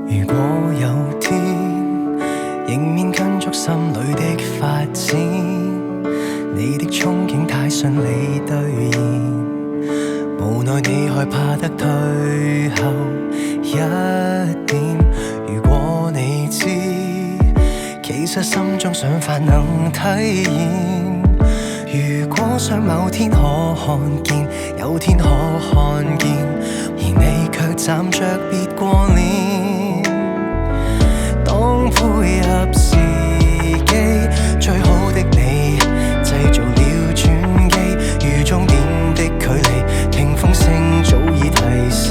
如果有天迎面跟足心里的發展，你的憧憬太順利兌現，無奈你害怕得退後一點。如果你知，其實心中想法能體現。如果想某天可看見，有天可看見，而你卻站着別過臉。當配合時機，最好的你製造了轉機，與終點的距離，聽風聲早已提示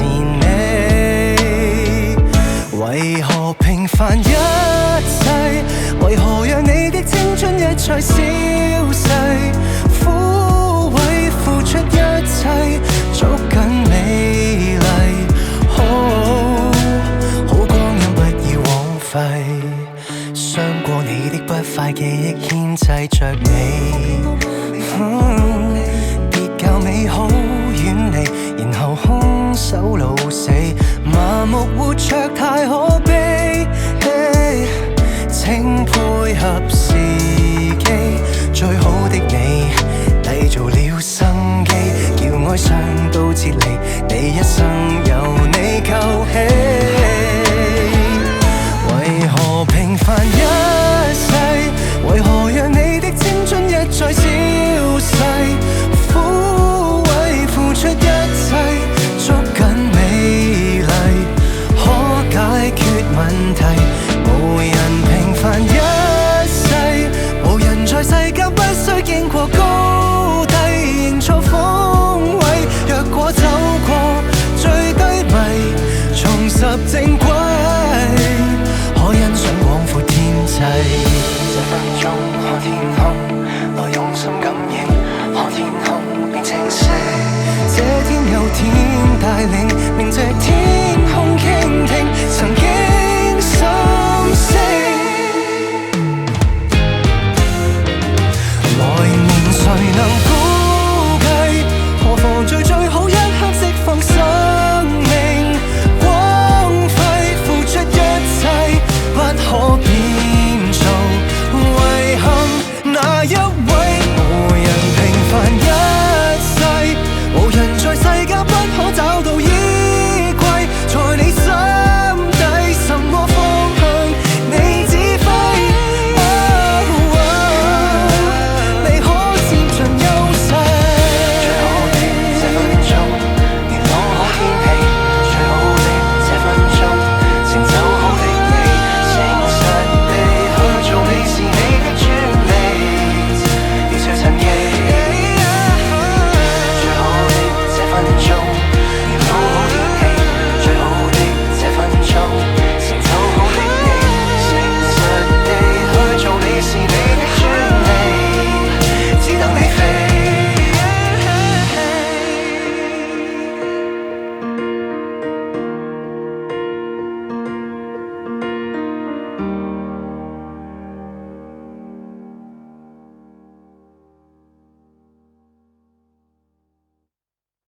你。為何平凡一切？為何讓你的青春一再消逝？枯萎付出一切，捉緊美麗。好光陰不要枉費，傷過你的不快記憶牽制着你。別教美好遠離，然後空手老死，麻木活着太可悲。請配合時機，最好的你締造了生機，叫哀傷都撤離，你一生由你救起。